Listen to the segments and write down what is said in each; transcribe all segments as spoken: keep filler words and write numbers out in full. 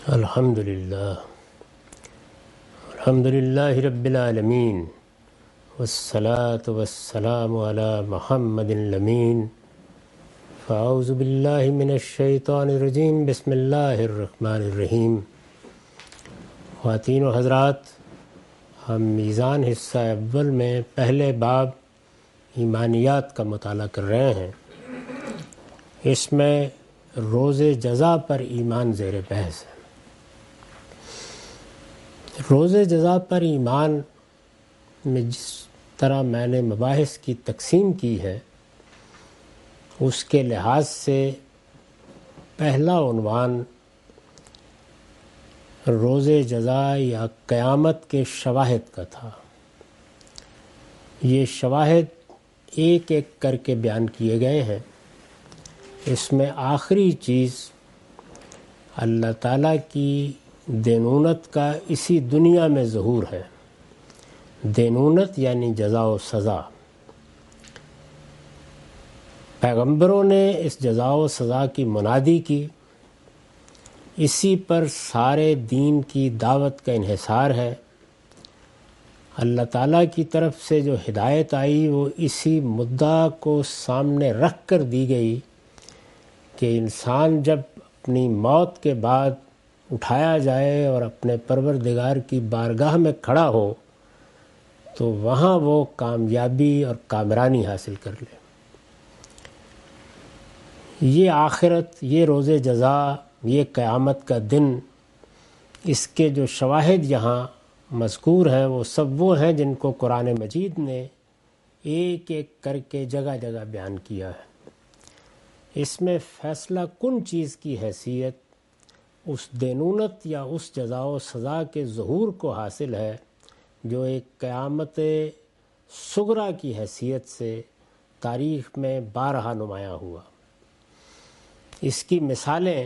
الحمد للہ الحمد للہ رب العالمین والصلاة والسلام علی محمد الامین فاعوذ باللہ من الشیطان الرجیم بسم اللہ الرحمن الرحیم۔ خواتین و حضرات، ہم میزان حصہ اول میں پہلے باب ایمانیات کا مطالعہ کر رہے ہیں۔ اس میں روز جزا پر ایمان زیر بحث ہے۔ روز جزا پر ایمان میں جس طرح میں نے مباحث کی تقسیم کی ہے، اس کے لحاظ سے پہلا عنوان روز جزا یا قیامت کے شواہد کا تھا۔ یہ شواہد ایک ایک کر کے بیان کیے گئے ہیں۔ اس میں آخری چیز اللہ تعالیٰ کی دینونت کا اسی دنیا میں ظہور ہے۔ دینونت یعنی جزا و سزا۔ پیغمبروں نے اس جزا و سزا کی منادی کی، اسی پر سارے دین کی دعوت کا انحصار ہے۔ اللہ تعالیٰ کی طرف سے جو ہدایت آئی وہ اسی مدعا کو سامنے رکھ کر دی گئی کہ انسان جب اپنی موت کے بعد اٹھایا جائے اور اپنے پروردگار کی بارگاہ میں کھڑا ہو تو وہاں وہ کامیابی اور کامرانی حاصل کر لے۔ یہ آخرت، یہ روز جزا، یہ قیامت کا دن، اس کے جو شواہد یہاں مذکور ہیں وہ سب وہ ہیں جن کو قرآن مجید نے ایک ایک کر کے جگہ جگہ بیان کیا ہے۔ اس میں فیصلہ کن چیز کی حیثیت اس دینونت یا اس جزا و سزا کے ظہور کو حاصل ہے جو ایک قیامت صغریٰ کی حیثیت سے تاریخ میں بارہا نمایاں ہوا۔ اس کی مثالیں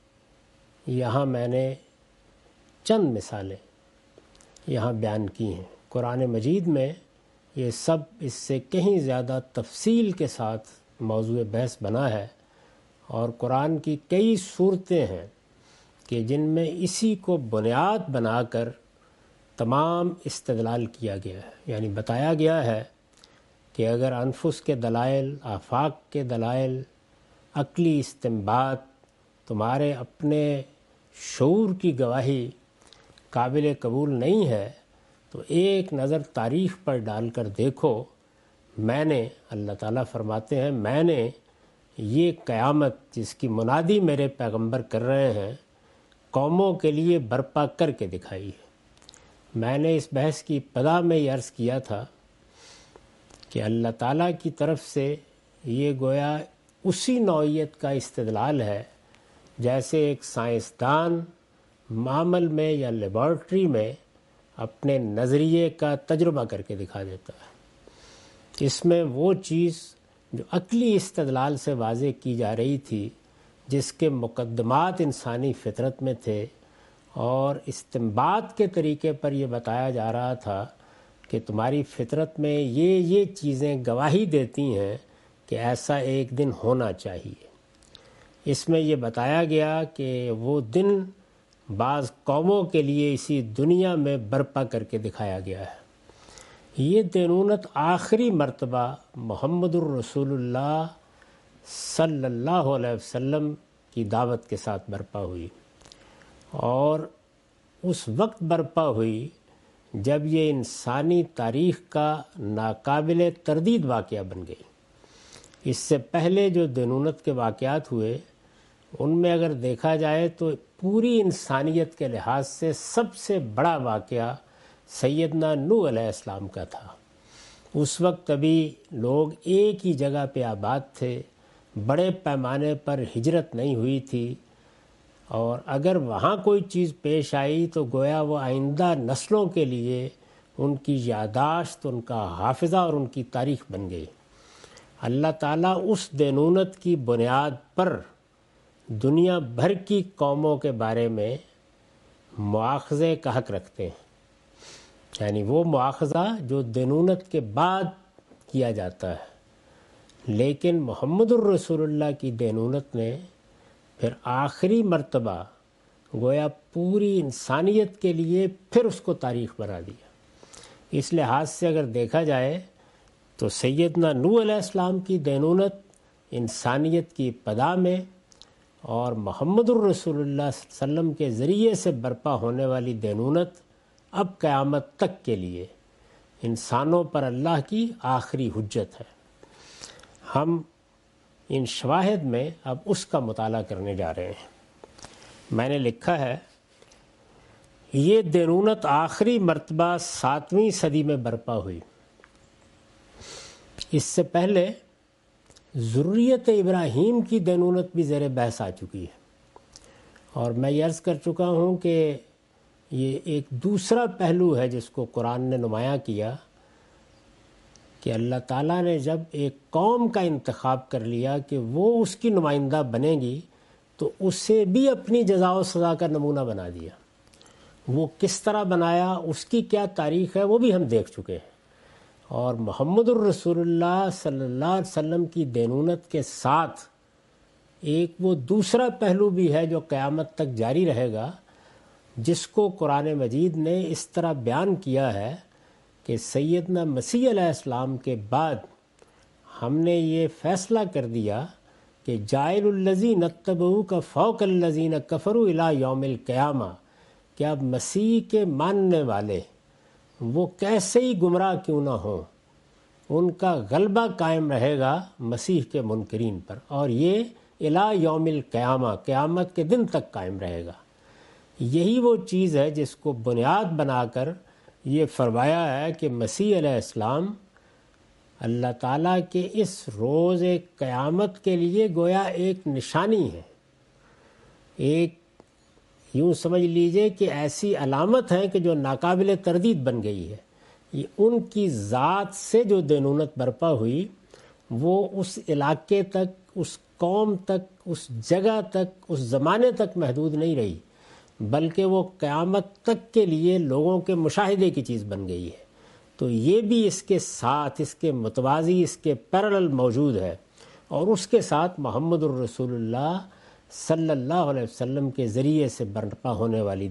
یہاں میں نے چند مثالیں یہاں بیان کی ہیں۔ قرآن مجید میں یہ سب اس سے کہیں زیادہ تفصیل کے ساتھ موضوع بحث بنا ہے، اور قرآن کی کئی صورتیں ہیں کہ جن میں اسی کو بنیاد بنا کر تمام استدلال کیا گیا ہے۔ یعنی بتایا گیا ہے کہ اگر انفس کے دلائل، آفاق کے دلائل، عقلی استنباط تمہارے اپنے شعور کی گواہی قابل قبول نہیں ہے تو ایک نظر تاریخ پر ڈال کر دیکھو، میں نے، اللہ تعالیٰ فرماتے ہیں، میں نے یہ قیامت جس کی منادی میرے پیغمبر کر رہے ہیں قوموں کے لیے برپا کر کے دکھائی ہے۔ میں نے اس بحث کی ابتدا میں یہ عرض کیا تھا کہ اللہ تعالیٰ کی طرف سے یہ گویا اسی نوعیت کا استدلال ہے جیسے ایک سائنسدان معمل میں یا لیبارٹری میں اپنے نظریے کا تجربہ کر کے دکھا دیتا ہے۔ اس میں وہ چیز جو عقلی استدلال سے واضح کی جا رہی تھی، جس کے مقدمات انسانی فطرت میں تھے، اور استنباط کے طریقے پر یہ بتایا جا رہا تھا کہ تمہاری فطرت میں یہ یہ چیزیں گواہی دیتی ہیں کہ ایسا ایک دن ہونا چاہیے۔ اس میں یہ بتایا گیا کہ وہ دن بعض قوموں کے لیے اسی دنیا میں برپا کر کے دکھایا گیا ہے۔ یہ دینونت آخری مرتبہ محمد الرسول اللہ صلی اللہ علیہ وسلم کی دعوت کے ساتھ برپا ہوئی، اور اس وقت برپا ہوئی جب یہ انسانی تاریخ کا ناقابل تردید واقعہ بن گئی۔ اس سے پہلے جو دینونت کے واقعات ہوئے ان میں اگر دیکھا جائے تو پوری انسانیت کے لحاظ سے سب سے بڑا واقعہ سیدنا نوح علیہ السلام کا تھا۔ اس وقت ابھی لوگ ایک ہی جگہ پہ آباد تھے، بڑے پیمانے پر ہجرت نہیں ہوئی تھی، اور اگر وہاں کوئی چیز پیش آئی تو گویا وہ آئندہ نسلوں کے لیے ان کی یادداشت، ان کا حافظہ اور ان کی تاریخ بن گئی۔ اللہ تعالیٰ اس دینونت کی بنیاد پر دنیا بھر کی قوموں کے بارے میں مواخذے کا حق رکھتے ہیں، یعنی وہ مواخذہ جو دینونت کے بعد کیا جاتا ہے۔ لیکن محمد الرسول اللہ کی دینونت نے پھر آخری مرتبہ گویا پوری انسانیت کے لیے پھر اس کو تاریخ بنا دیا۔ اس لحاظ سے اگر دیکھا جائے تو سیدنا نوح علیہ السلام کی دینونت انسانیت کی ابتدا میں، اور محمد الرسول اللہ صلی اللہ علیہ وسلم کے ذریعے سے برپا ہونے والی دینونت اب قیامت تک کے لیے انسانوں پر اللہ کی آخری حجت ہے۔ ہم ان شواہد میں اب اس کا مطالعہ کرنے جا رہے ہیں۔ میں نے لکھا ہے، یہ دینونت آخری مرتبہ ساتویں صدی میں برپا ہوئی۔ اس سے پہلے ذریت ابراہیم کی دینونت بھی زیر بحث آ چکی ہے، اور میں یہ عرض کر چکا ہوں کہ یہ ایک دوسرا پہلو ہے جس کو قرآن نے نمایاں کیا کہ اللہ تعالیٰ نے جب ایک قوم کا انتخاب کر لیا کہ وہ اس کی نمائندہ بنے گی تو اسے بھی اپنی جزا و سزا کا نمونہ بنا دیا۔ وہ کس طرح بنایا، اس کی کیا تاریخ ہے، وہ بھی ہم دیکھ چکے ہیں۔ اور محمد الرسول اللہ صلی اللہ علیہ وسلم کی دینونت کے ساتھ ایک وہ دوسرا پہلو بھی ہے جو قیامت تک جاری رہے گا، جس کو قرآن مجید نے اس طرح بیان کیا ہے کہ سیدنا مسیح علیہ السلام کے بعد ہم نے یہ فیصلہ کر دیا کہ جائل الذین اتبعوا کا فوق الذین کفروا الی یوم القیامہ، کہ اب مسیح کے ماننے والے وہ کیسے ہی گمراہ کیوں نہ ہوں، ان کا غلبہ قائم رہے گا مسیح کے منکرین پر، اور یہ الی یوم القیامہ، قیامت کے دن تک قائم رہے گا۔ یہی وہ چیز ہے جس کو بنیاد بنا کر یہ فرمایا ہے کہ مسیح علیہ السلام اللہ تعالیٰ کے اس روز قیامت کے لیے گویا ایک نشانی ہے، ایک یوں سمجھ لیجئے کہ ایسی علامت ہے کہ جو ناقابل تردید بن گئی ہے۔ یہ ان کی ذات سے جو دینونت برپا ہوئی وہ اس علاقے تک، اس قوم تک، اس جگہ تک، اس زمانے تک محدود نہیں رہی، بلکہ وہ قیامت تک کے لیے لوگوں کے مشاہدے کی چیز بن گئی ہے۔ تو یہ بھی اس کے ساتھ، اس کے متوازی، اس کے پیرلل موجود ہے، اور اس کے ساتھ محمد الرسول اللہ صلی اللہ علیہ وسلم کے ذریعے سے برپا ہونے والی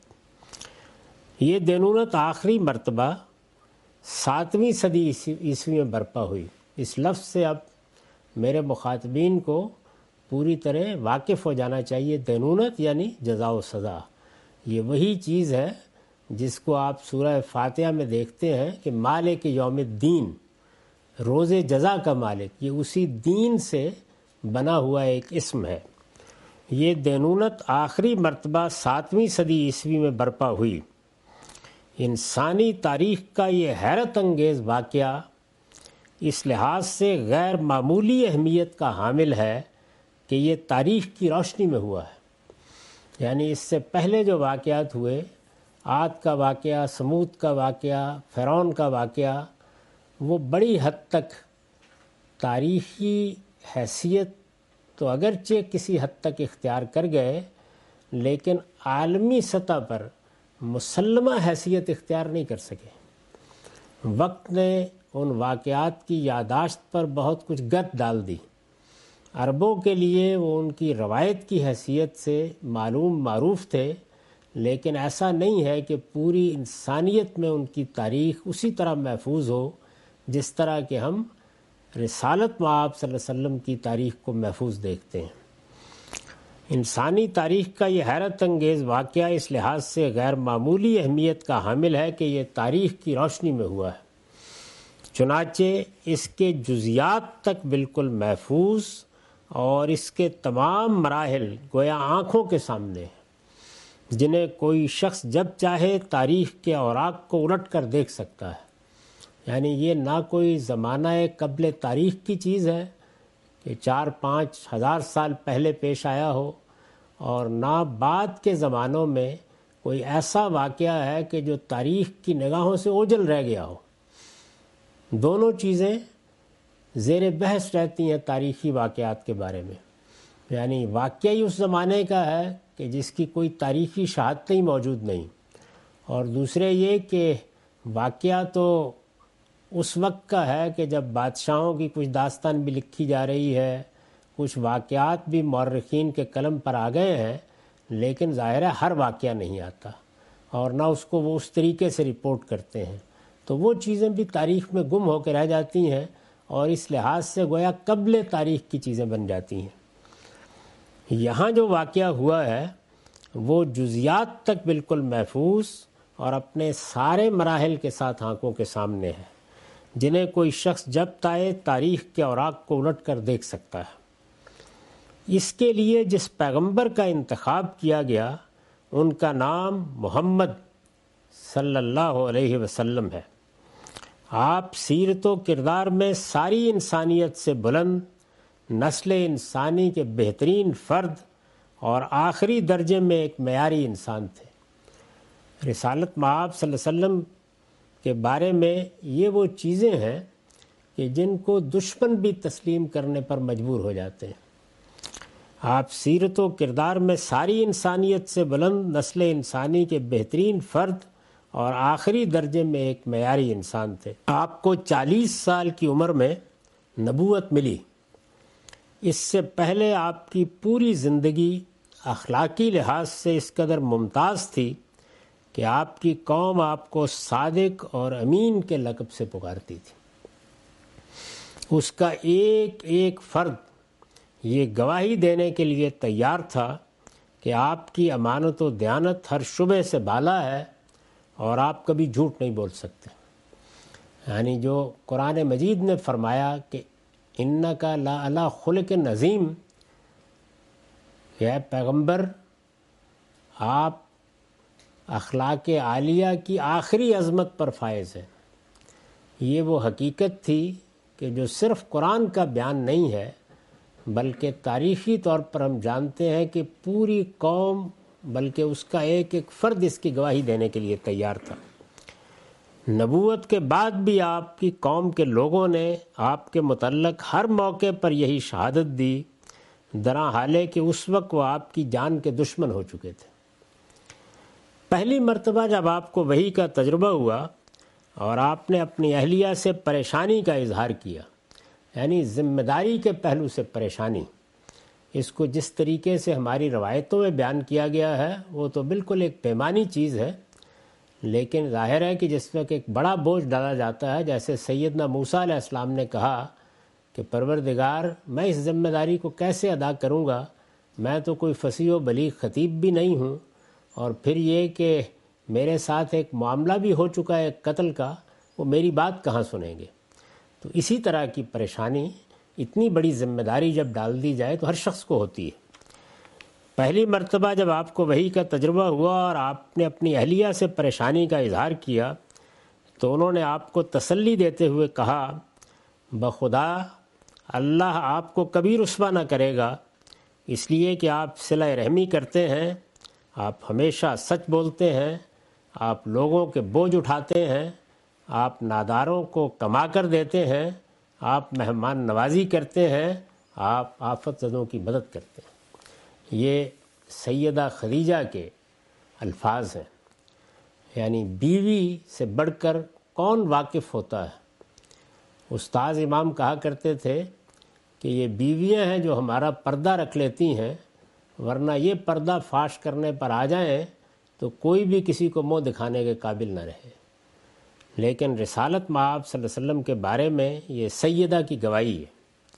دینونت۔ یہ دینونت آخری مرتبہ ساتویں صدی عیسوی میں برپا ہوئی۔ اس لفظ سے اب میرے مخاطبین کو پوری طرح واقف ہو جانا چاہیے۔ دینونت یعنی جزا و سزا، یہ وہی چیز ہے جس کو آپ سورہ فاتحہ میں دیکھتے ہیں کہ مالک یوم الدین، روز جزا کا مالک، یہ اسی دین سے بنا ہوا ایک اسم ہے۔ یہ دینونت آخری مرتبہ ساتویں صدی عیسوی میں برپا ہوئی۔ انسانی تاریخ کا یہ حیرت انگیز واقعہ اس لحاظ سے غیر معمولی اہمیت کا حامل ہے کہ یہ تاریخ کی روشنی میں ہوا ہے۔ یعنی اس سے پہلے جو واقعات ہوئے، عاد کا واقعہ، سمود کا واقعہ، فرعون کا واقعہ، وہ بڑی حد تک تاریخی حیثیت تو اگرچہ کسی حد تک اختیار کر گئے، لیکن عالمی سطح پر مسلمہ حیثیت اختیار نہیں کر سکے۔ وقت نے ان واقعات کی یادداشت پر بہت کچھ گرد ڈال دی۔ عربوں کے لیے وہ ان کی روایت کی حیثیت سے معلوم معروف تھے، لیکن ایسا نہیں ہے کہ پوری انسانیت میں ان کی تاریخ اسی طرح محفوظ ہو جس طرح کہ ہم رسالت مآب صلی اللہ علیہ وسلم کی تاریخ کو محفوظ دیکھتے ہیں۔ انسانی تاریخ کا یہ حیرت انگیز واقعہ اس لحاظ سے غیر معمولی اہمیت کا حامل ہے کہ یہ تاریخ کی روشنی میں ہوا ہے، چنانچہ اس کے جزیات تک بالکل محفوظ اور اس کے تمام مراحل گویا آنکھوں کے سامنے ہیں، جنہیں کوئی شخص جب چاہے تاریخ کے اوراق کو الٹ کر دیکھ سکتا ہے۔ یعنی یہ نہ کوئی زمانہ قبل تاریخ کی چیز ہے کہ چار پانچ ہزار سال پہلے پیش آیا ہو، اور نہ بعد کے زمانوں میں کوئی ایسا واقعہ ہے کہ جو تاریخ کی نگاہوں سے اوجھل رہ گیا ہو۔ دونوں چیزیں زیر بحث رہتی ہیں تاریخی واقعات کے بارے میں۔ یعنی واقعہ ہی اس زمانے کا ہے کہ جس کی کوئی تاریخی شہادتیں موجود نہیں، اور دوسرے یہ کہ واقعہ تو اس وقت کا ہے کہ جب بادشاہوں کی کچھ داستان بھی لکھی جا رہی ہے، کچھ واقعات بھی مورخین کے قلم پر آ گئے ہیں، لیکن ظاہر ہے ہر واقعہ نہیں آتا اور نہ اس کو وہ اس طریقے سے رپورٹ کرتے ہیں، تو وہ چیزیں بھی تاریخ میں گم ہو کے رہ جاتی ہیں اور اس لحاظ سے گویا قبل تاریخ کی چیزیں بن جاتی ہیں۔ یہاں جو واقعہ ہوا ہے وہ جزیات تک بالکل محفوظ اور اپنے سارے مراحل کے ساتھ آنکھوں کے سامنے ہے، جنہیں کوئی شخص جب چاہے تاریخ کے اوراق کو الٹ کر دیکھ سکتا ہے۔ اس کے لیے جس پیغمبر کا انتخاب کیا گیا ان کا نام محمد صلی اللہ علیہ وسلم ہے۔ آپ سیرت و کردار میں ساری انسانیت سے بلند، نسل انسانی کے بہترین فرد اور آخری درجے میں ایک معیاری انسان تھے۔ رسالت مآب صلی اللہ علیہ وسلم کے بارے میں یہ وہ چیزیں ہیں کہ جن کو دشمن بھی تسلیم کرنے پر مجبور ہو جاتے ہیں۔ آپ سیرت و کردار میں ساری انسانیت سے بلند، نسل انسانی کے بہترین فرد اور آخری درجے میں ایک معیاری انسان تھے۔ آپ کو چالیس سال کی عمر میں نبوت ملی۔ اس سے پہلے آپ کی پوری زندگی اخلاقی لحاظ سے اس قدر ممتاز تھی کہ آپ کی قوم آپ کو صادق اور امین کے لقب سے پکارتی تھی۔ اس کا ایک ایک فرد یہ گواہی دینے کے لیے تیار تھا کہ آپ کی امانت و دیانت ہر شعبے سے بالا ہے اور آپ کبھی جھوٹ نہیں بول سکتے۔ یعنی جو قرآن مجید نے فرمایا کہ اِنَّکَ لَعَلَىٰ خُلُقٍ عَظِیمٍ، یہ پیغمبر آپ اخلاق عالیہ کی آخری عظمت پر فائز ہے، یہ وہ حقیقت تھی کہ جو صرف قرآن کا بیان نہیں ہے بلکہ تاریخی طور پر ہم جانتے ہیں کہ پوری قوم بلکہ اس کا ایک ایک فرد اس کی گواہی دینے کے لیے تیار تھا۔ نبوت کے بعد بھی آپ کی قوم کے لوگوں نے آپ کے متعلق ہر موقع پر یہی شہادت دی، درا حالے کہ اس وقت وہ آپ کی جان کے دشمن ہو چکے تھے۔ پہلی مرتبہ جب آپ کو وحی کا تجربہ ہوا اور آپ نے اپنی اہلیہ سے پریشانی کا اظہار کیا، یعنی ذمہ داری کے پہلو سے پریشانی، اس کو جس طریقے سے ہماری روایتوں میں بیان کیا گیا ہے وہ تو بالکل ایک پیمانی چیز ہے، لیکن ظاہر ہے کہ جس وقت ایک بڑا بوجھ ڈالا جاتا ہے، جیسے سیدنا موسیٰ علیہ السلام نے کہا کہ پروردگار میں اس ذمہ داری کو کیسے ادا کروں گا، میں تو کوئی فصیح و بلیغ خطیب بھی نہیں ہوں، اور پھر یہ کہ میرے ساتھ ایک معاملہ بھی ہو چکا ہے قتل کا، وہ میری بات کہاں سنیں گے۔ تو اسی طرح کی پریشانی، اتنی بڑی ذمہ داری جب ڈال دی جائے تو ہر شخص کو ہوتی ہے۔ پہلی مرتبہ جب آپ کو وحی کا تجربہ ہوا اور آپ نے اپنی اہلیہ سے پریشانی کا اظہار کیا تو انہوں نے آپ کو تسلی دیتے ہوئے کہا، بخدا اللہ آپ کو کبھی رسوا نہ کرے گا، اس لیے کہ آپ صلہ رحمی کرتے ہیں، آپ ہمیشہ سچ بولتے ہیں، آپ لوگوں کے بوجھ اٹھاتے ہیں، آپ ناداروں کو کما کر دیتے ہیں، آپ مہمان نوازی کرتے ہیں، آپ آفت زدوں کی مدد کرتے ہیں۔ یہ سیدہ خدیجہ کے الفاظ ہیں۔ یعنی بیوی سے بڑھ کر کون واقف ہوتا ہے؟ استاذ امام کہا کرتے تھے کہ یہ بیویاں ہیں جو ہمارا پردہ رکھ لیتی ہیں، ورنہ یہ پردہ فاش کرنے پر آ جائیں تو کوئی بھی کسی کو منہ دکھانے کے قابل نہ رہے۔ لیکن رسالت مآب صلی اللہ علیہ وسلم کے بارے میں یہ سیدہ کی گواہی ہے۔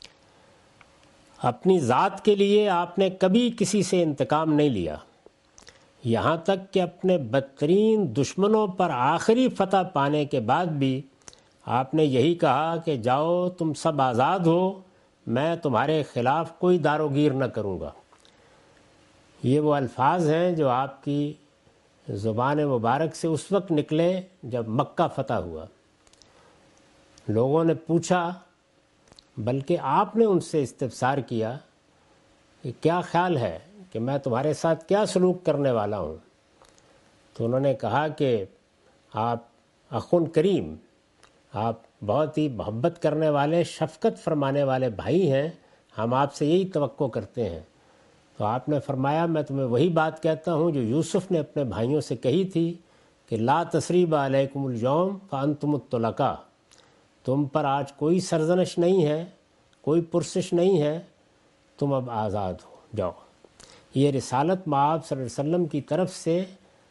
اپنی ذات کے لیے آپ نے کبھی کسی سے انتقام نہیں لیا، یہاں تک کہ اپنے بدترین دشمنوں پر آخری فتح پانے کے بعد بھی آپ نے یہی کہا کہ جاؤ تم سب آزاد ہو، میں تمہارے خلاف کوئی داروگیر نہ کروں گا۔ یہ وہ الفاظ ہیں جو آپ کی زبان مبارک سے اس وقت نکلے جب مکہ فتح ہوا۔ لوگوں نے پوچھا، بلکہ آپ نے ان سے استفسار کیا کہ کیا خیال ہے کہ میں تمہارے ساتھ کیا سلوک کرنے والا ہوں؟ تو انہوں نے کہا کہ آپ اخن کریم، آپ بہت ہی محبت کرنے والے، شفقت فرمانے والے بھائی ہیں، ہم آپ سے یہی توقع کرتے ہیں۔ تو آپ نے فرمایا میں تمہیں وہی بات کہتا ہوں جو یوسف نے اپنے بھائیوں سے کہی تھی کہ لا تثریب علیکم اليوم فانتم الطلقاء، تم پر آج کوئی سرزنش نہیں ہے، کوئی پرسش نہیں ہے، تم اب آزاد ہو جاؤ۔ یہ رسالت مآب صلی اللہ علیہ وسلم کی طرف سے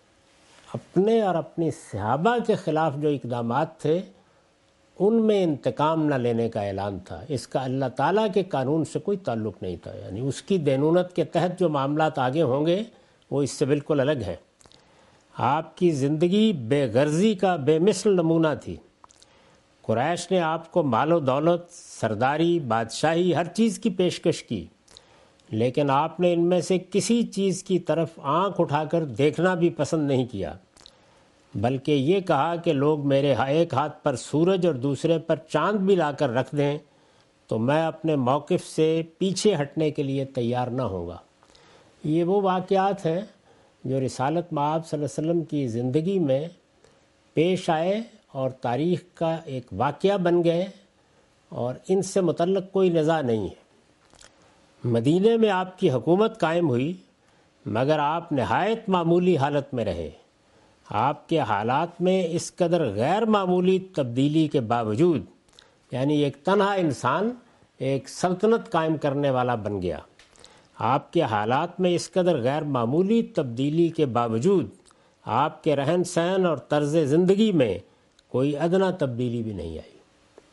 اپنے اور اپنی صحابہ کے خلاف جو اقدامات تھے ان میں انتقام نہ لینے کا اعلان تھا. اس کا اللہ تعالیٰ کے قانون سے کوئی تعلق نہیں تھا. یعنی اس کی دینونت کے تحت جو معاملات آگے ہوں گے وہ اس سے بالکل الگ ہیں. آپ کی زندگی بے غرضی کا بے مثل نمونہ تھی. قریش نے آپ کو مال و دولت، سرداری، بادشاہی، ہر چیز کی پیشکش کی، لیکن آپ نے ان میں سے کسی چیز کی طرف آنکھ اٹھا کر دیکھنا بھی پسند نہیں کیا، بلکہ یہ کہا کہ لوگ میرے ایک ہاتھ پر سورج اور دوسرے پر چاند بھی لا کر رکھ دیں تو میں اپنے موقف سے پیچھے ہٹنے کے لیے تیار نہ ہوں گا. یہ وہ واقعات ہیں جو رسالت مآب صلی اللہ علیہ وسلم کی زندگی میں پیش آئے اور تاریخ کا ایک واقعہ بن گئے، اور ان سے متعلق کوئی نزاع نہیں ہے. مدینے میں آپ کی حکومت قائم ہوئی، مگر آپ نہایت معمولی حالت میں رہے. آپ کے حالات میں اس قدر غیر معمولی تبدیلی کے باوجود، یعنی ایک تنہا انسان ایک سلطنت قائم کرنے والا بن گیا. آپ کے حالات میں اس قدر غیر معمولی تبدیلی کے باوجود آپ کے رہن سہن اور طرز زندگی میں کوئی ادنا تبدیلی بھی نہیں آئی.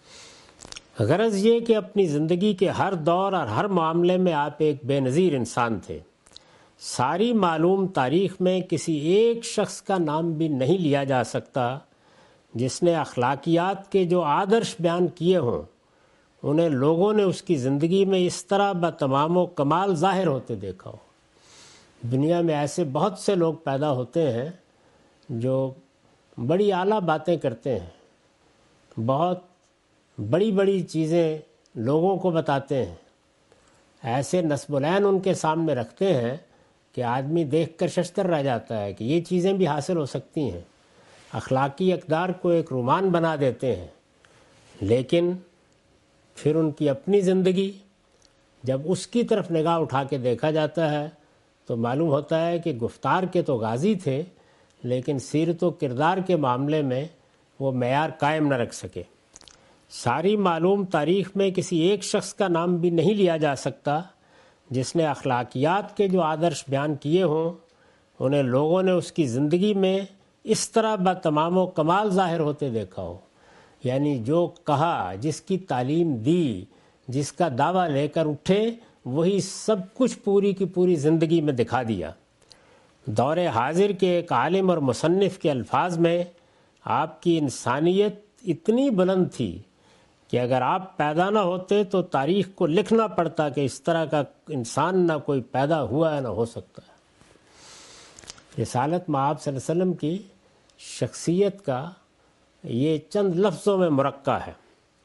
غرض یہ کہ اپنی زندگی کے ہر دور اور ہر معاملے میں آپ ایک بے نظیر انسان تھے. ساری معلوم تاریخ میں کسی ایک شخص کا نام بھی نہیں لیا جا سکتا جس نے اخلاقیات کے جو آدرش بیان کیے ہوں انہیں لوگوں نے اس کی زندگی میں اس طرح بتمام و کمال ظاہر ہوتے دیکھا ہو. دنیا میں ایسے بہت سے لوگ پیدا ہوتے ہیں جو بڑی اعلیٰ باتیں کرتے ہیں، بہت بڑی بڑی چیزیں لوگوں کو بتاتے ہیں، ایسے نصب العین ان کے سامنے رکھتے ہیں کہ آدمی دیکھ کر ششدر رہ جاتا ہے کہ یہ چیزیں بھی حاصل ہو سکتی ہیں. اخلاقی اقدار کو ایک رومان بنا دیتے ہیں، لیکن پھر ان کی اپنی زندگی جب اس کی طرف نگاہ اٹھا کے دیکھا جاتا ہے تو معلوم ہوتا ہے کہ گفتار کے تو غازی تھے، لیکن سیرت و کردار کے معاملے میں وہ معیار قائم نہ رکھ سکے. ساری معلوم تاریخ میں کسی ایک شخص کا نام بھی نہیں لیا جا سکتا جس نے اخلاقیات کے جو آدرش بیان کیے ہوں انہیں لوگوں نے اس کی زندگی میں اس طرح بتمام و کمال ظاہر ہوتے دیکھا ہو. یعنی جو کہا، جس کی تعلیم دی، جس کا دعویٰ لے کر اٹھے، وہی سب کچھ پوری کی پوری زندگی میں دکھا دیا. دور حاضر کے ایک عالم اور مصنف کے الفاظ میں آپ کی انسانیت اتنی بلند تھی کہ اگر آپ پیدا نہ ہوتے تو تاریخ کو لکھنا پڑتا کہ اس طرح کا انسان نہ کوئی پیدا ہوا ہے نہ ہو سکتا ہے. رسالت مآب صلی اللہ علیہ وسلم کی شخصیت کا یہ چند لفظوں میں مرقع ہے.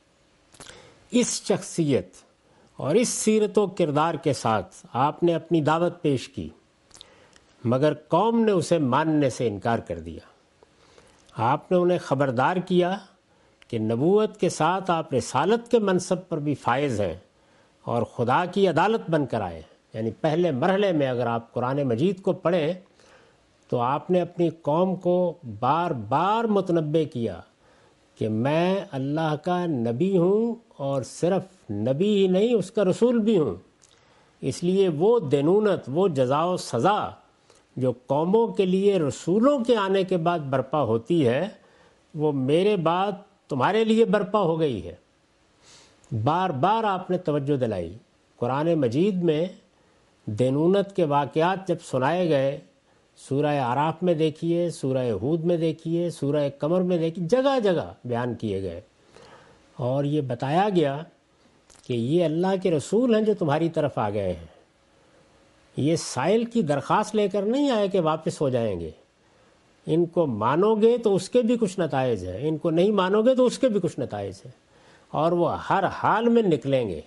اس شخصیت اور اس سیرت و کردار کے ساتھ آپ نے اپنی دعوت پیش کی، مگر قوم نے اسے ماننے سے انکار کر دیا. آپ نے انہیں خبردار کیا کہ نبوت کے ساتھ آپ رسالت کے منصب پر بھی فائز ہیں اور خدا کی عدالت بن کر آئے. یعنی پہلے مرحلے میں اگر آپ قرآن مجید کو پڑھیں تو آپ نے اپنی قوم کو بار بار متنبع کیا کہ میں اللہ کا نبی ہوں، اور صرف نبی ہی نہیں، اس کا رسول بھی ہوں. اس لیے وہ دینونت، وہ جزا و سزا جو قوموں کے لیے رسولوں کے آنے کے بعد برپا ہوتی ہے وہ میرے بعد تمہارے لیے برپا ہو گئی ہے. بار بار آپ نے توجہ دلائی. قرآن مجید میں دینونت کے واقعات جب سنائے گئے، سورہ اعراف میں دیکھیے، سورہ ہود میں دیکھیے، سورہ قمر میں دیکھیے، جگہ جگہ بیان کیے گئے، اور یہ بتایا گیا کہ یہ اللہ کے رسول ہیں جو تمہاری طرف آ گئے ہیں. یہ سائل کی درخواست لے کر نہیں آئے کہ واپس ہو جائیں گے. ان کو مانو گے تو اس کے بھی کچھ نتائج ہیں، ان کو نہیں مانو گے تو اس کے بھی کچھ نتائج ہیں، اور وہ ہر حال میں نکلیں گے.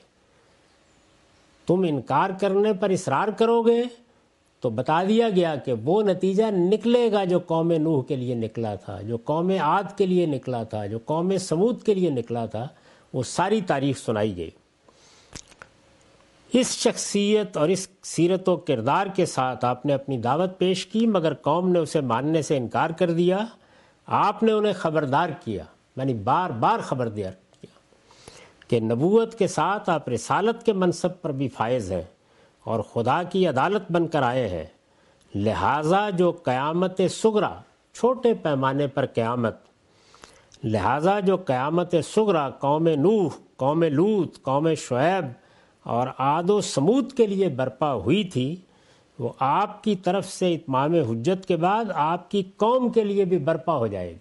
تم انکار کرنے پر اصرار کرو گے تو بتا دیا گیا کہ وہ نتیجہ نکلے گا جو قوم نوح کے لیے نکلا تھا، جو قوم عاد کے لیے نکلا تھا، جو قوم سمود کے لیے نکلا تھا. وہ ساری تاریخ سنائی گئی. اس شخصیت اور اس سیرت و کردار کے ساتھ آپ نے اپنی دعوت پیش کی، مگر قوم نے اسے ماننے سے انکار کر دیا. آپ نے انہیں خبردار کیا، یعنی بار بار خبردار کیا کہ نبوت کے ساتھ آپ رسالت کے منصب پر بھی فائز ہیں اور خدا کی عدالت بن کر آئے ہیں، لہٰذا جو قیامت صغریٰ، چھوٹے پیمانے پر قیامت، لہٰذا جو قیامت صغریٰ قوم نوح، قوم لوط، قوم شعیب اور عاد و سمود کے لیے برپا ہوئی تھی، وہ آپ کی طرف سے اتمام حجت کے بعد آپ کی قوم کے لیے بھی برپا ہو جائے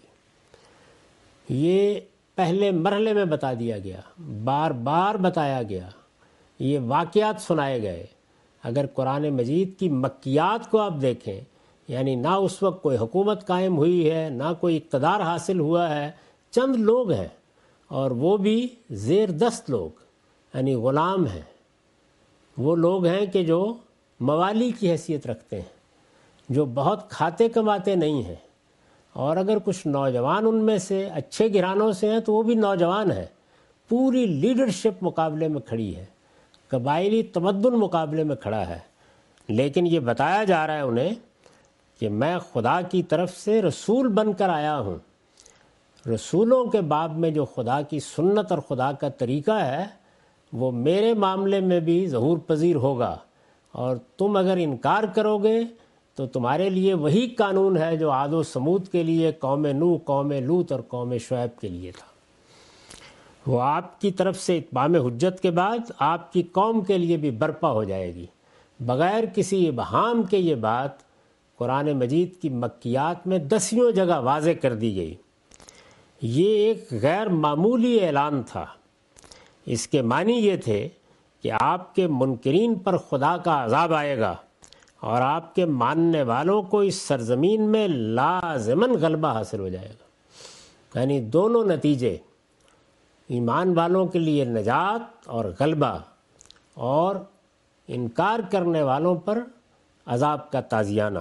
گی۔ یہ پہلے مرحلے میں بتا دیا گیا، بار بار بتایا گیا، یہ واقعات سنائے گئے۔ اگر قرآن مجید کی مکیات کو آپ دیکھیں، یعنی نہ اس وقت کوئی حکومت قائم ہوئی ہے، نہ کوئی اقتدار حاصل ہوا ہے، چند لوگ ہیں، اور وہ بھی زیر دست لوگ، یعنی غلام ہیں۔ وہ لوگ ہیں کہ جو موالی کی حیثیت رکھتے ہیں، جو بہت کھاتے کماتے نہیں ہیں، اور اگر کچھ نوجوان ان میں سے اچھے گھرانوں سے ہیں تو وہ بھی نوجوان ہیں۔ پوری لیڈرشپ مقابلے میں کھڑی ہے، قبائلی تمدن مقابلے میں کھڑا ہے، لیکن یہ بتایا جا رہا ہے انہیں کہ میں خدا کی طرف سے رسول بن کر آیا ہوں۔ رسولوں کے باب میں جو خدا کی سنت اور خدا کا طریقہ ہے وہ میرے معاملے میں بھی ظہور پذیر ہوگا، اور تم اگر انکار کرو گے تو تمہارے لیے وہی قانون ہے جو عاد و سمود کے لیے، قوم نوح، قوم لوط اور قوم شعیب کے لیے تھا۔ وہ آپ کی طرف سے اتمام حجت کے بعد آپ کی قوم کے لیے بھی برپا ہو جائے گی۔ بغیر کسی ابہام کے یہ بات قرآن مجید کی مکیات میں دسیوں جگہ واضح کر دی گئی۔ یہ ایک غیر معمولی اعلان تھا۔ اس کے معنی یہ تھے کہ آپ کے منکرین پر خدا کا عذاب آئے گا، اور آپ کے ماننے والوں کو اس سرزمین میں لازماً غلبہ حاصل ہو جائے گا۔ یعنی دونوں نتیجے، ایمان والوں کے لیے نجات اور غلبہ، اور انکار کرنے والوں پر عذاب کا تازیانہ۔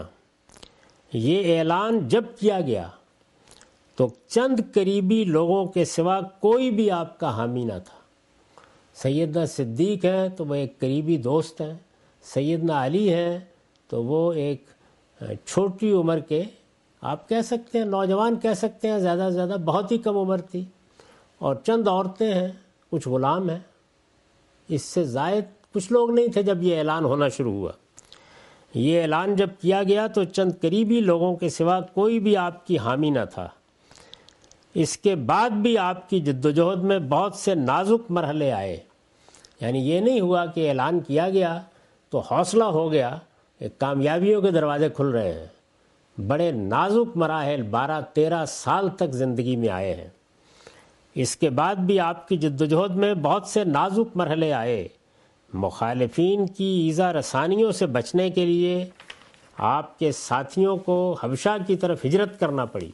یہ اعلان جب کیا گیا تو چند قریبی لوگوں کے سوا کوئی بھی آپ کا حامی نہ تھا۔ سیدنا صدیق ہیں تو وہ ایک قریبی دوست ہیں، سیدنا علی ہیں تو وہ ایک چھوٹی عمر کے، آپ کہہ سکتے ہیں نوجوان کہہ سکتے ہیں، زیادہ سے زیادہ بہت ہی کم عمر تھی، اور چند عورتیں ہیں، کچھ غلام ہیں۔ اس سے زائد کچھ لوگ نہیں تھے جب یہ اعلان ہونا شروع ہوا۔ یہ اعلان جب کیا گیا تو چند قریبی لوگوں کے سوا کوئی بھی آپ کی حامی نہ تھا۔ اس کے بعد بھی آپ کی جدوجہد میں بہت سے نازک مرحلے آئے، یعنی یہ نہیں ہوا کہ اعلان کیا گیا تو حوصلہ ہو گیا کہ کامیابیوں کے دروازے کھل رہے ہیں۔ بڑے نازک مراحل بارہ تیرہ سال تک زندگی میں آئے ہیں۔ اس کے بعد بھی آپ کی جدوجہد میں بہت سے نازک مرحلے آئے۔ مخالفین کی ایذا رسانیوں سے بچنے کے لیے آپ کے ساتھیوں کو حبشہ کی طرف ہجرت کرنا پڑی،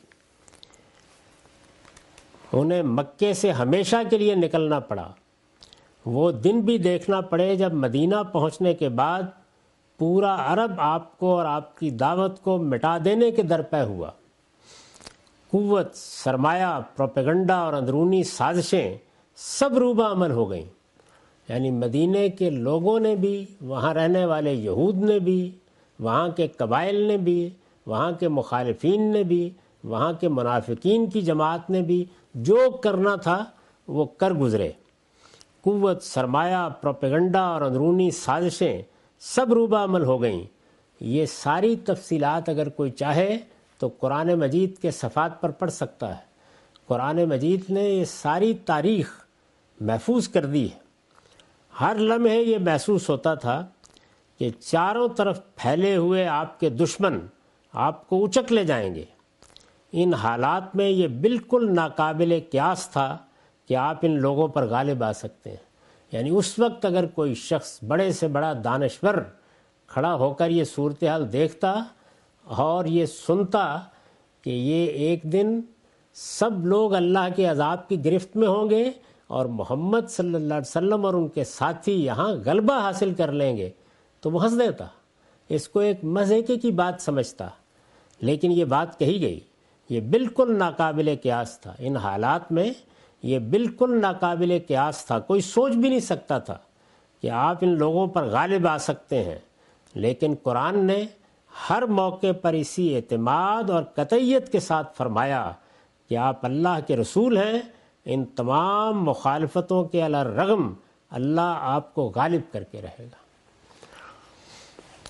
انہیں مکے سے ہمیشہ کے لیے نکلنا پڑا۔ وہ دن بھی دیکھنا پڑے جب مدینہ پہنچنے کے بعد پورا عرب آپ کو اور آپ کی دعوت کو مٹا دینے کے درپے ہوا۔ قوت، سرمایہ، پروپیگنڈا اور اندرونی سازشیں سب روبہ عمل ہو گئیں۔ یعنی مدینے کے لوگوں نے بھی، وہاں رہنے والے یہود نے بھی، وہاں کے قبائل نے بھی، وہاں کے مخالفین نے بھی، وہاں کے منافقین کی جماعت نے بھی جو کرنا تھا وہ کر گزرے۔ قوت، سرمایہ، پروپیگنڈا اور اندرونی سازشیں سب روبہ عمل ہو گئیں۔ یہ ساری تفصیلات اگر کوئی چاہے تو قرآن مجید کے صفحات پر پڑھ سکتا ہے۔ قرآن مجید نے یہ ساری تاریخ محفوظ کر دی ہے۔ ہر لمحے یہ محسوس ہوتا تھا کہ چاروں طرف پھیلے ہوئے آپ کے دشمن آپ کو اچک لے جائیں گے۔ ان حالات میں یہ بالکل ناقابل قیاس تھا کہ آپ ان لوگوں پر غالب آ سکتے ہیں۔ یعنی اس وقت اگر کوئی شخص بڑے سے بڑا دانشور کھڑا ہو کر یہ صورتحال دیکھتا اور یہ سنتا کہ یہ ایک دن سب لوگ اللہ کے عذاب کی گرفت میں ہوں گے اور محمد صلی اللہ علیہ وسلم اور ان کے ساتھی یہاں غلبہ حاصل کر لیں گے، تو وہ ہنس دیتا، اس کو ایک مزے کی بات سمجھتا۔ لیکن یہ بات کہی گئی، یہ بالکل ناقابل قیاس تھا۔ ان حالات میں یہ بالکل ناقابل قیاس تھا، کوئی سوچ بھی نہیں سکتا تھا کہ آپ ان لوگوں پر غالب آ سکتے ہیں۔ لیکن قرآن نے ہر موقع پر اسی اعتماد اور قطعیت کے ساتھ فرمایا کہ آپ اللہ کے رسول ہیں، ان تمام مخالفتوں کے علی الرغم اللہ آپ کو غالب کر کے رہے گا۔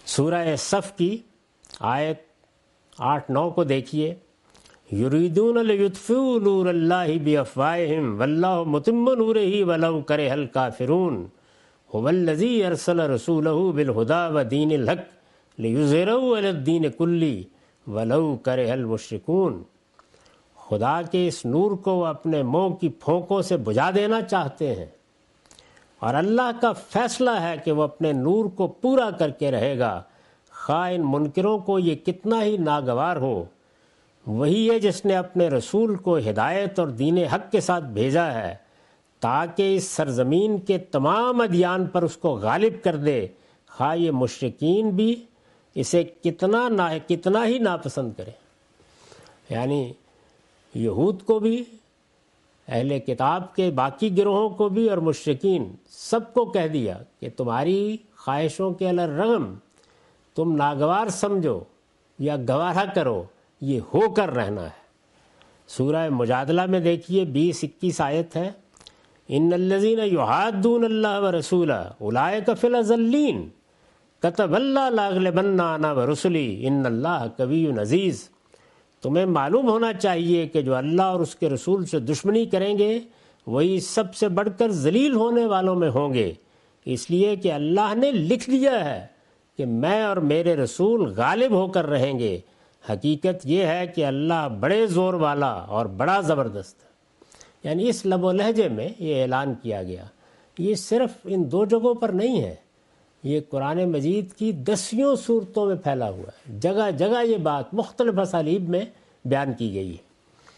سورہ صف کی آیت آٹھ نو کو دیکھیے، یریدون لیطفئوا نور اللہ بافواہہم واللہ متم نورہ ولو کرہ الکافرون هو الذی ارسل رسولہ بالہدی ودین الحق لیظہرہ علی الدین کلہ ولو کرہ المشرکون۔ خدا کے اس نور کو وہ اپنے منہ کی پھونکوں سے بجھا دینا چاہتے ہیں، اور اللہ کا فیصلہ ہے کہ وہ اپنے نور کو پورا کر کے رہے گا، خواہ ان منکروں کو یہ کتنا ہی ناگوار ہو۔ وہی ہے جس نے اپنے رسول کو ہدایت اور دین حق کے ساتھ بھیجا ہے تاکہ اس سرزمین کے تمام ادیان پر اس کو غالب کر دے، خواہ یہ مشرکین بھی اسے کتنا نا کتنا ہی ناپسند کریں۔ یعنی یہود کو بھی، اہل کتاب کے باقی گروہوں کو بھی، اور مشرکین سب کو کہہ دیا کہ تمہاری خواہشوں کے علی الرغم تم ناگوار سمجھو یا گوارا کرو، یہ ہو کر رہنا ہے۔ سورہ مجادلہ میں دیکھیے بیس اکیس آیت ہے، ان الذین یحادون اللہ ورسولہ اولئک فی الاذلین کتب اللہ لاغلبن انا ورسلی ان اللہ قوی عزیز۔ تمہیں معلوم ہونا چاہیے کہ جو اللہ اور اس کے رسول سے دشمنی کریں گے وہی سب سے بڑھ کر ذلیل ہونے والوں میں ہوں گے، اس لیے کہ اللہ نے لکھ دیا ہے کہ میں اور میرے رسول غالب ہو کر رہیں گے۔ حقیقت یہ ہے کہ اللہ بڑے زور والا اور بڑا زبردست ہے۔ یعنی اس لب و لہجے میں یہ اعلان کیا گیا۔ یہ صرف ان دو جگہوں پر نہیں ہے، یہ قرآن مجید کی دسیوں صورتوں میں پھیلا ہوا ہے، جگہ جگہ یہ بات مختلف اسالیب میں بیان کی گئی ہے۔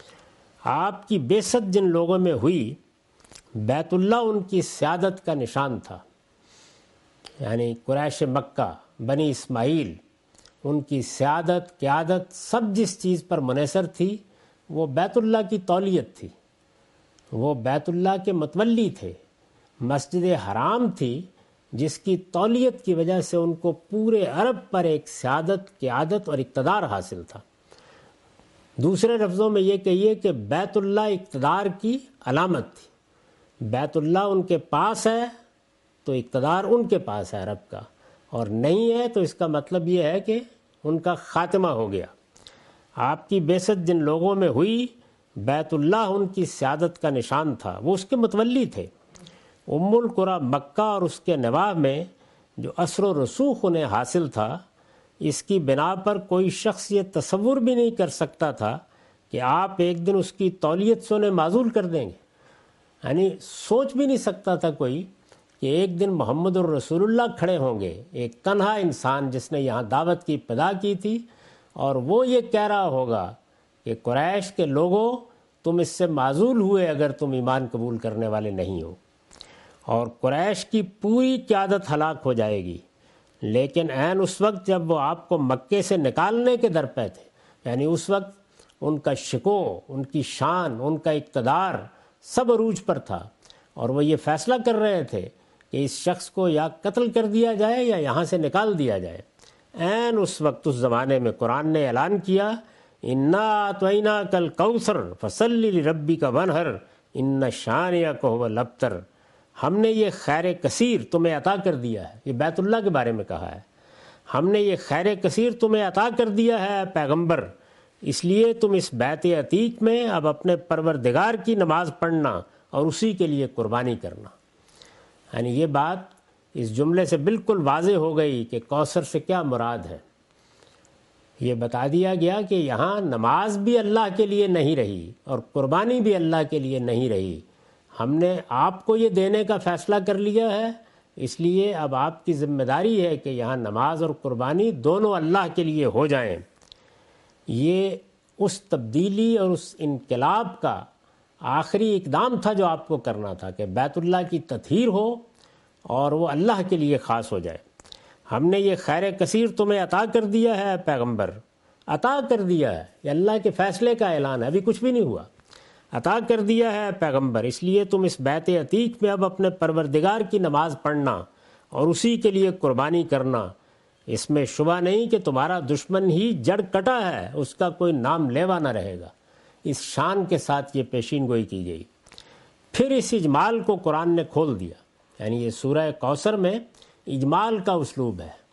آپ کی بعثت جن لوگوں میں ہوئی، بیت اللہ ان کی سیادت کا نشان تھا، یعنی قریش مکہ، بنی اسماعیل، ان کی سیادت، قیادت، سب جس چیز پر منحصر تھی وہ بیت اللہ کی تولیت تھی۔ وہ بیت اللہ کے متولی تھے، مسجد حرام تھی جس کی تولیت کی وجہ سے ان کو پورے عرب پر ایک سیادت، قیادت اور اقتدار حاصل تھا۔ دوسرے لفظوں میں یہ کہیے کہ بیت اللہ اقتدار کی علامت تھی۔ بیت اللہ ان کے پاس ہے تو اقتدار ان کے پاس ہے عرب کا، اور نہیں ہے تو اس کا مطلب یہ ہے کہ ان کا خاتمہ ہو گیا۔ آپ کی بعثت جن لوگوں میں ہوئی، بیت اللہ ان کی سیادت کا نشان تھا، وہ اس کے متولی تھے۔ ام القریٰ مکہ اور اس کے نواح میں جو اثر و رسوخ انہیں حاصل تھا، اس کی بنا پر کوئی شخص یہ تصور بھی نہیں کر سکتا تھا کہ آپ ایک دن اس کی تولیت سے انہیں معزول کر دیں گے۔ یعنی سوچ بھی نہیں سکتا تھا کوئی کہ ایک دن محمد الرسول اللہ کھڑے ہوں گے، ایک تنہا انسان جس نے یہاں دعوت کی ابتدا کی تھی، اور وہ یہ کہہ رہا ہوگا کہ قریش کے لوگوں تم اس سے معزول ہوئے اگر تم ایمان قبول کرنے والے نہیں ہو، اور قریش کی پوری قیادت ہلاک ہو جائے گی۔ لیکن عین اس وقت جب وہ آپ کو مکے سے نکالنے کے در پہ تھے، یعنی اس وقت ان کا شکو، ان کی شان، ان کا اقتدار سب عروج پر تھا، اور وہ یہ فیصلہ کر رہے تھے کہ اس شخص کو یا قتل کر دیا جائے یا یہاں سے نکال دیا جائے۔ عین اس وقت، اس زمانے میں قرآن نے اعلان کیا، انا اعطیناک الکوثر فصلی لربک وانحر ان شانئک ھو الابتر۔ ہم نے یہ خیر کثیر تمہیں عطا کر دیا ہے، یہ بیت اللہ کے بارے میں کہا ہے، ہم نے یہ خیر کثیر تمہیں عطا کر دیا ہے پیغمبر، اس لیے تم اس بیت عتیق میں اب اپنے پروردگار کی نماز پڑھنا اور اسی کے لیے قربانی کرنا۔ یعنی یہ بات اس جملے سے بالکل واضح ہو گئی کہ کوثر سے کیا مراد ہے۔ یہ بتا دیا گیا کہ یہاں نماز بھی اللہ کے لیے نہیں رہی اور قربانی بھی اللہ کے لیے نہیں رہی، ہم نے آپ کو یہ دینے کا فیصلہ کر لیا ہے، اس لیے اب آپ کی ذمہ داری ہے کہ یہاں نماز اور قربانی دونوں اللہ کے لیے ہو جائیں۔ یہ اس تبدیلی اور اس انقلاب کا آخری اقدام تھا جو آپ کو کرنا تھا کہ بیت اللہ کی تطہیر ہو اور وہ اللہ کے لیے خاص ہو جائے۔ ہم نے یہ خیر کثیر تمہیں عطا کر دیا ہے پیغمبر، عطا کر دیا ہے، یہ اللہ کے فیصلے کا اعلان ہے، ابھی کچھ بھی نہیں ہوا، عطا کر دیا ہے پیغمبر، اس لیے تم اس بیت عتیق میں اب اپنے پروردگار کی نماز پڑھنا اور اسی کے لیے قربانی کرنا۔ اس میں شبہ نہیں کہ تمہارا دشمن ہی جڑ کٹا ہے، اس کا کوئی نام لیوا نہ رہے گا۔ اس شان کے ساتھ یہ پیشین گوئی کی گئی۔ پھر اس اجمال کو قرآن نے کھول دیا، یعنی یہ سورہ کوثر میں اجمال کا اسلوب ہے۔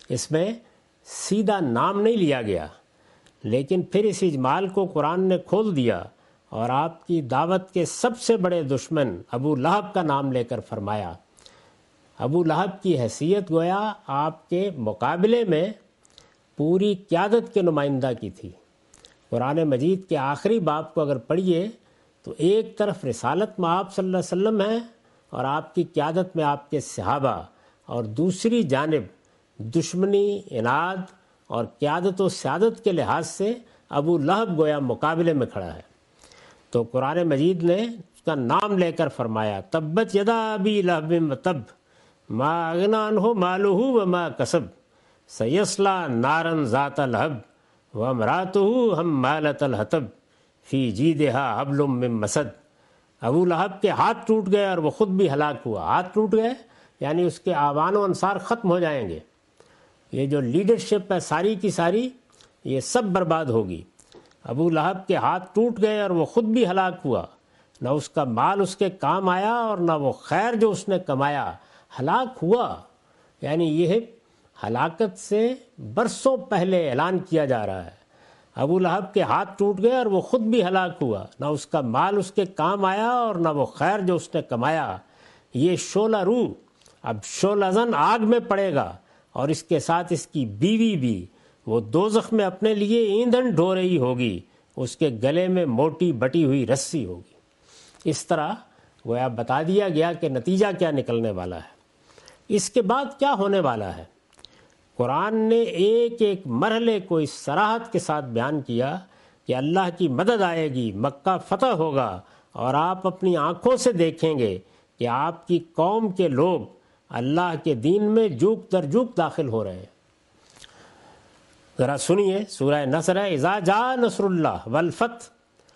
اس میں سیدھا نام نہیں لیا گیا، لیکن پھر اس اجمال کو قرآن نے کھول دیا اور آپ کی دعوت کے سب سے بڑے دشمن ابو لہب کا نام لے کر فرمایا۔ ابو لہب کی حیثیت گویا آپ کے مقابلے میں پوری قیادت کے نمائندہ کی تھی۔ قرآن مجید کے آخری باب کو اگر پڑھیے تو ایک طرف رسالت میں آپ صلی اللہ علیہ وسلم ہیں اور آپ کی قیادت میں آپ کے صحابہ، اور دوسری جانب دشمنی، اناد اور قیادت و سیادت کے لحاظ سے ابو لہب گویا مقابلے میں کھڑا ہے۔ تو قرآن مجید نے اس کا نام لے کر فرمایا تبت یدا ابی لہب وتب ما اغنی عنہ مالہ وما کسب سیصلی نارا ذات لہب وامرأتہ حمالۃ الحطب فی جیدہا حبل من مسد۔ ابو لہب کے ہاتھ ٹوٹ گئے اور وہ خود بھی ہلاک ہوا۔ ہاتھ ٹوٹ گئے یعنی اس کے آوان و انصار ختم ہو جائیں گے، یہ جو لیڈرشپ ہے ساری کی ساری یہ سب برباد ہوگی۔ ابو لہب کے ہاتھ ٹوٹ گئے اور وہ خود بھی ہلاک ہوا، نہ اس کا مال اس کے کام آیا اور نہ وہ خیر جو اس نے کمایا، ہلاک ہوا۔ یعنی یہ ہلاکت سے برسوں پہلے اعلان کیا جا رہا ہے۔ ابو لہب کے ہاتھ ٹوٹ گئے اور وہ خود بھی ہلاک ہوا، نہ اس کا مال اس کے کام آیا اور نہ وہ خیر جو اس نے کمایا۔ یہ شعلہ روح اب شعلہ زن آگ میں پڑے گا، اور اس کے ساتھ اس کی بیوی بھی، وہ دوزخ میں اپنے لیے ایندھن ڈھو رہی ہوگی، اس کے گلے میں موٹی بٹی ہوئی رسی ہوگی۔ اس طرح گویا بتا دیا گیا کہ نتیجہ کیا نکلنے والا ہے، اس کے بعد کیا ہونے والا ہے۔ قرآن نے ایک ایک مرحلے کو اس صراحت کے ساتھ بیان کیا کہ اللہ کی مدد آئے گی، مکہ فتح ہوگا، اور آپ اپنی آنکھوں سے دیکھیں گے کہ آپ کی قوم کے لوگ اللہ کے دین میں جوک در جوک داخل ہو رہے ہیں۔ ذرا سنیے سورہ نصر ہے، اذا جاء نصر اللہ والفتح،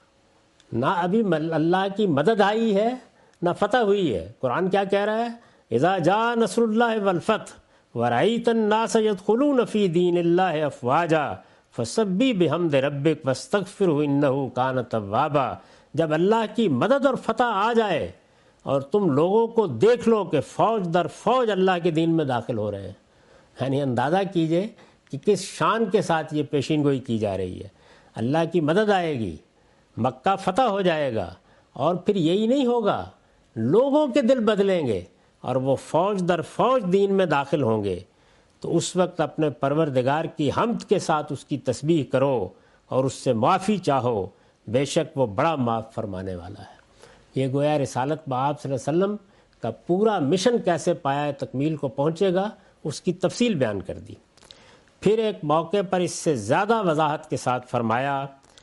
نہ ابھی اللہ کی مدد آئی ہے نہ فتح ہوئی ہے۔ قرآن کیا کہہ رہا ہے؟ اذا جاء نصر اللہ والفتح ورأیت الناس يدخلون فی دین اللہ افواجا فسبح بحمد ربک واستغفرہ انہ کان توابا۔ جب اللہ کی مدد اور فتح آ جائے اور تم لوگوں کو دیکھ لو کہ فوج در فوج اللہ کے دین میں داخل ہو رہے ہیں، یعنی اندازہ کیجئے کہ کس شان کے ساتھ یہ پیشین گوئی کی جا رہی ہے۔ اللہ کی مدد آئے گی، مکہ فتح ہو جائے گا، اور پھر یہی نہیں ہوگا، لوگوں کے دل بدلیں گے اور وہ فوج در فوج دین میں داخل ہوں گے۔ تو اس وقت اپنے پروردگار کی حمد کے ساتھ اس کی تسبیح کرو اور اس سے معافی چاہو، بے شک وہ بڑا معاف فرمانے والا ہے۔ یہ گویا رسالت بآب صلی اللہ علیہ وسلم کا پورا مشن کیسے پایا تکمیل کو پہنچے گا اس کی تفصیل بیان کر دی۔ پھر ایک موقع پر اس سے زیادہ وضاحت کے ساتھ فرمایا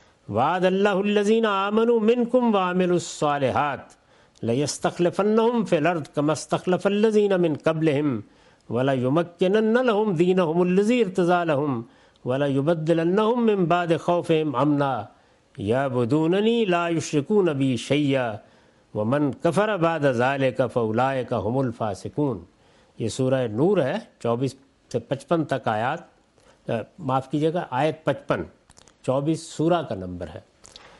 وعد اللہ الذین آمنوا منکم وعملوا الصالحات لَيَسْتَخْلِفَنَّهُمْ فِي الْأَرْضِ كَمَا اسْتَخْلَفَ الَّذِينَ مِنْ قَبْلِهِمْ وَلَيُمَكِّنَنَّ لَهُمْ دِينَهُمُ الَّذِي ارْتَضَىٰ لَهُمْ وَلَيُبَدِّلَنَّهُمْ مِنْ بَعْدِ خَوْفِهِمْ أَمْنًا يَعْبُدُونَنِي لَا يُشْرِكُونَ بِي شَيْئًا وَمَنْ كَفَرَ بَعْدَ ذَلِكَ فَأُولَٰئِكَ هُمُ الْفَاسِقُونَ۔ یہ سورہ نور ہے، چوبیس سے پچپن تک آیات، معاف کیجیے گا آیت پچپن، چوبیس سورہ کا نمبر ہے۔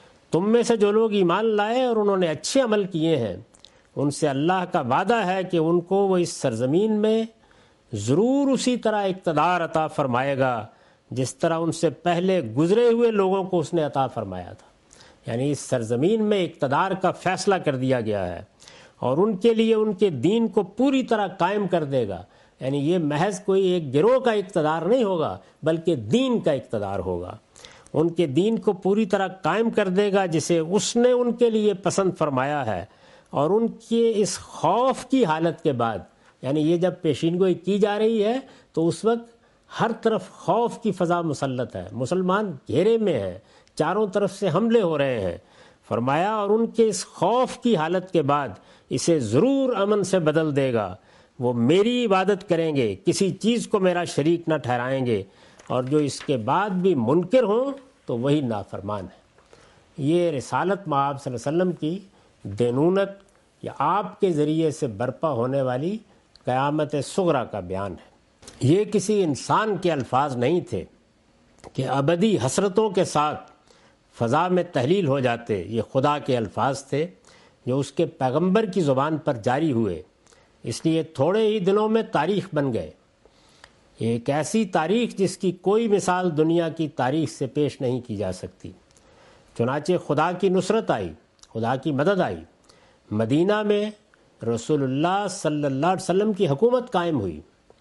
تم میں سے جو لوگ ایمان لائے اور انہوں نے اچھے عمل کیے ہیں، ان سے اللہ کا وعدہ ہے کہ ان کو وہ اس سرزمین میں ضرور اسی طرح اقتدار عطا فرمائے گا جس طرح ان سے پہلے گزرے ہوئے لوگوں کو اس نے عطا فرمایا تھا۔ یعنی اس سرزمین میں اقتدار کا فیصلہ کر دیا گیا ہے اور ان کے لیے ان کے دین کو پوری طرح قائم کر دے گا۔ یعنی یہ محض کوئی ایک گروہ کا اقتدار نہیں ہوگا بلکہ دین کا اقتدار ہوگا۔ ان کے دین کو پوری طرح قائم کر دے گا جسے اس نے ان کے لیے پسند فرمایا ہے، اور ان کے اس خوف کی حالت کے بعد، یعنی یہ جب پیشین گوئی کی جا رہی ہے تو اس وقت ہر طرف خوف کی فضا مسلط ہے، مسلمان گھیرے میں ہیں، چاروں طرف سے حملے ہو رہے ہیں۔ فرمایا اور ان کے اس خوف کی حالت کے بعد اسے ضرور امن سے بدل دے گا۔ وہ میری عبادت کریں گے، کسی چیز کو میرا شریک نہ ٹھہرائیں گے، اور جو اس کے بعد بھی منکر ہوں تو وہی نافرمان ہے۔ یہ رسالت مآب صلی اللہ علیہ وسلم کی دینونت یا آپ کے ذریعے سے برپا ہونے والی قیامت صغریٰ کا بیان ہے۔ یہ کسی انسان کے الفاظ نہیں تھے کہ ابدی حسرتوں کے ساتھ فضا میں تحلیل ہو جاتے، یہ خدا کے الفاظ تھے جو اس کے پیغمبر کی زبان پر جاری ہوئے، اس لیے تھوڑے ہی دنوں میں تاریخ بن گئے۔ یہ ایک ایسی تاریخ جس کی کوئی مثال دنیا کی تاریخ سے پیش نہیں کی جا سکتی۔ چنانچہ خدا کی نصرت آئی، خدا کی مدد آئی، مدینہ میں رسول اللہ صلی اللہ علیہ وسلم کی حکومت قائم ہوئی،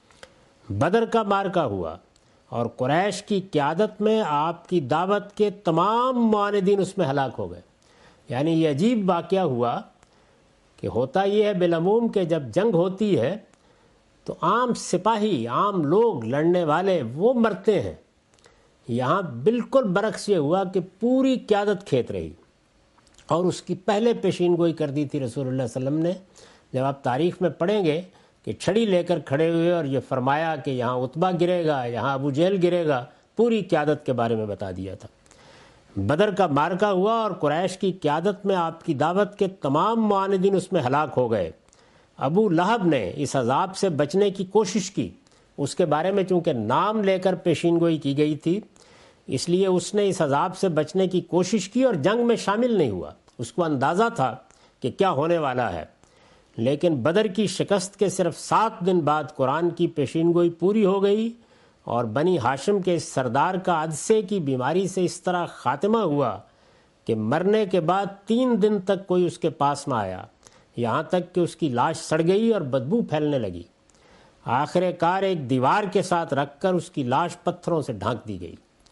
بدر کا معرکہ ہوا اور قریش کی قیادت میں آپ کی دعوت کے تمام معاندین اس میں ہلاک ہو گئے۔ یعنی یہ عجیب واقعہ ہوا کہ ہوتا یہ ہے بالعموم کہ جب جنگ ہوتی ہے تو عام سپاہی، عام لوگ لڑنے والے وہ مرتے ہیں، یہاں بالکل برعکس یہ ہوا کہ پوری قیادت کھیت رہی، اور اس کی پہلے پیشین گوئی کر دی تھی رسول اللہ صلی اللہ علیہ وسلم نے۔ جب آپ تاریخ میں پڑھیں گے کہ چھڑی لے کر کھڑے ہوئے اور یہ فرمایا کہ یہاں عتبہ گرے گا، یہاں ابو جہل گرے گا، پوری قیادت کے بارے میں بتا دیا تھا۔ بدر کا معرکہ ہوا اور قریش کی قیادت میں آپ کی دعوت کے تمام معاندین اس میں ہلاک ہو گئے۔ ابو لہب نے اس عذاب سے بچنے کی کوشش کی، اس کے بارے میں چونکہ نام لے کر پیشین گوئی کی گئی تھی، اس لیے اس نے اس عذاب سے بچنے کی کوشش کی اور جنگ میں شامل نہیں ہوا۔ اس کو اندازہ تھا کہ کیا ہونے والا ہے، لیکن بدر کی شکست کے صرف سات دن بعد قرآن کی پیشین گوئی پوری ہو گئی اور بنی ہاشم کے اس سردار کا عدسے کی بیماری سے اس طرح خاتمہ ہوا کہ مرنے کے بعد تین دن تک کوئی اس کے پاس نہ آیا، یہاں تک کہ اس کی لاش سڑ گئی اور بدبو پھیلنے لگی۔ آخر کار ایک دیوار کے ساتھ رکھ کر اس کی لاش پتھروں سے ڈھانک دی گئی۔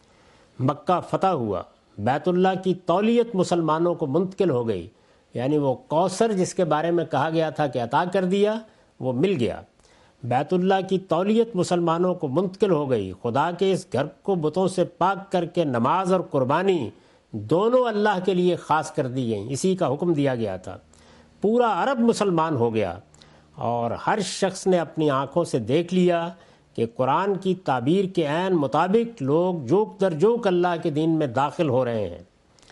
مکہ فتح ہوا، بیت اللہ کی تولیت مسلمانوں کو منتقل ہو گئی، یعنی وہ کوثر جس کے بارے میں کہا گیا تھا کہ عطا کر دیا وہ مل گیا۔ بیت اللہ کی تولیت مسلمانوں کو منتقل ہو گئی۔ خدا کے اس گھر کو بتوں سے پاک کر کے نماز اور قربانی دونوں اللہ کے لیے خاص کر دی گئیں، اسی کا حکم دیا گیا تھا۔ پورا عرب مسلمان ہو گیا اور ہر شخص نے اپنی آنکھوں سے دیکھ لیا کہ قرآن کی تعبیر کے عین مطابق لوگ جوک در جوک اللہ کے دین میں داخل ہو رہے ہیں۔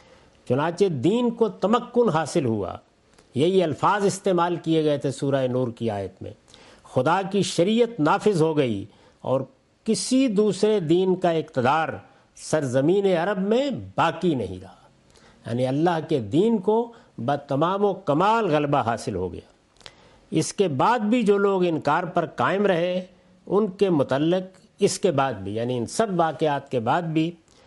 چنانچہ دین کو تمکن حاصل ہوا، یہی الفاظ استعمال کیے گئے تھے سورہ نور کی آیت میں۔ خدا کی شریعت نافذ ہو گئی اور کسی دوسرے دین کا اقتدار سرزمین عرب میں باقی نہیں رہا، یعنی اللہ کے دین کو بتمام و کمال غلبہ حاصل ہو گیا۔ اس کے بعد بھی جو لوگ انکار پر قائم رہے ان کے متعلق اس کے بعد بھی، یعنی ان سب واقعات کے بعد بھی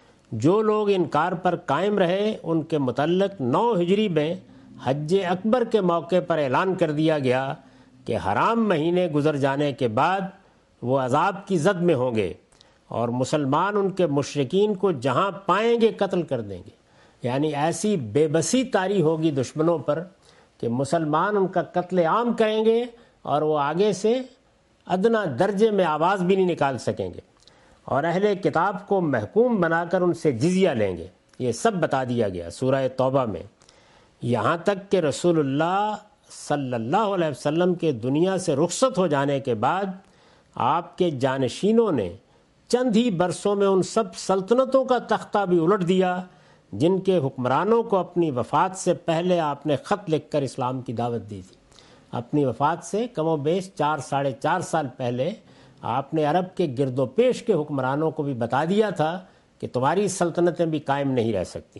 جو لوگ انکار پر قائم رہے ان کے متعلق نو ہجری میں حج اکبر کے موقع پر اعلان کر دیا گیا کہ حرام مہینے گزر جانے کے بعد وہ عذاب کی زد میں ہوں گے اور مسلمان ان کے مشرکین کو جہاں پائیں گے قتل کر دیں گے۔ یعنی ایسی بے بسی طاری ہوگی دشمنوں پر کہ مسلمان ان کا قتل عام کریں گے اور وہ آگے سے ادنا درجے میں آواز بھی نہیں نکال سکیں گے، اور اہل کتاب کو محکوم بنا کر ان سے جزیہ لیں گے۔ یہ سب بتا دیا گیا سورہ توبہ میں، یہاں تک کہ رسول اللہ صلی اللہ علیہ وسلم کے دنیا سے رخصت ہو جانے کے بعد آپ کے جانشینوں نے چند ہی برسوں میں ان سب سلطنتوں کا تختہ بھی الٹ دیا جن کے حکمرانوں کو اپنی وفات سے پہلے آپ نے خط لکھ کر اسلام کی دعوت دی تھی۔ اپنی وفات سے کم و بیش چار ساڑھے چار سال پہلے آپ نے عرب کے گرد و پیش کے حکمرانوں کو بھی بتا دیا تھا کہ تمہاری سلطنتیں بھی قائم نہیں رہ سکتی۔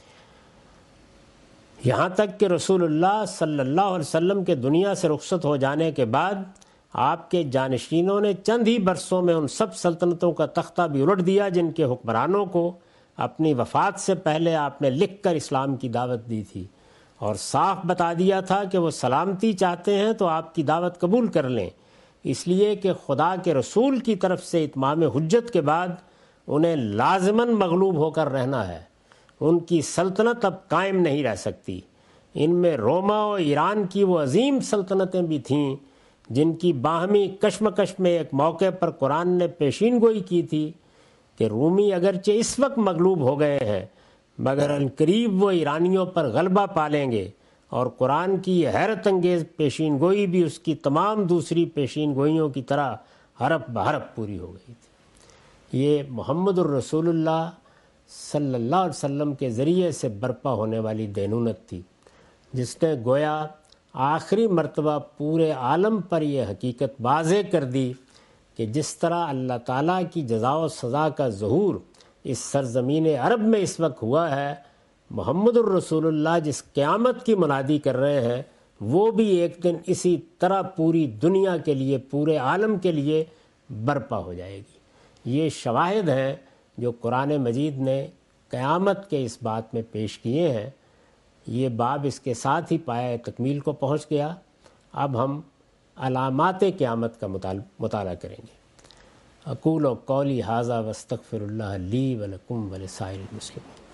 یہاں تک کہ رسول اللہ صلی اللہ علیہ وسلم کے دنیا سے رخصت ہو جانے کے بعد آپ کے جانشینوں نے چند ہی برسوں میں ان سب سلطنتوں کا تختہ بھی الٹ دیا جن کے حکمرانوں کو اپنی وفات سے پہلے آپ نے لکھ کر اسلام کی دعوت دی تھی، اور صاف بتا دیا تھا کہ وہ سلامتی چاہتے ہیں تو آپ کی دعوت قبول کر لیں، اس لیے کہ خدا کے رسول کی طرف سے اتمام حجت کے بعد انہیں لازماً مغلوب ہو کر رہنا ہے۔ ان کی سلطنت اب قائم نہیں رہ سکتی۔ ان میں روما اور ایران کی وہ عظیم سلطنتیں بھی تھیں جن کی باہمی کشمکش میں ایک موقع پر قرآن نے پیشین گوئی کی تھی کہ رومی اگرچہ اس وقت مغلوب ہو گئے ہیں مگر عنقریب وہ ایرانیوں پر غلبہ پالیں گے، اور قرآن کی یہ حیرت انگیز پیشین گوئی بھی اس کی تمام دوسری پیشین گوئیوں کی طرح حرف بحرف پوری ہو گئی تھی۔ یہ محمد الرسول اللہ صلی اللہ علیہ وسلم کے ذریعے سے برپا ہونے والی دینونت تھی جس نے گویا آخری مرتبہ پورے عالم پر یہ حقیقت واضح کر دی کہ جس طرح اللہ تعالیٰ کی جزا و سزا کا ظہور اس سرزمین عرب میں اس وقت ہوا ہے، محمد الرسول اللہ جس قیامت کی منادی کر رہے ہیں وہ بھی ایک دن اسی طرح پوری دنیا کے لیے، پورے عالم کے لیے برپا ہو جائے گی۔ یہ شواہد ہیں جو قرآن مجید نے قیامت کے اس بات میں پیش کیے ہیں۔ یہ باب اس کے ساتھ ہی پایہ تکمیل کو پہنچ گیا۔ اب ہم علامات قیامت کا مطالعہ کریں گے۔ اقول و قولی ھذا واستغفر اللہ لی ولکم ولسائر المسلمین۔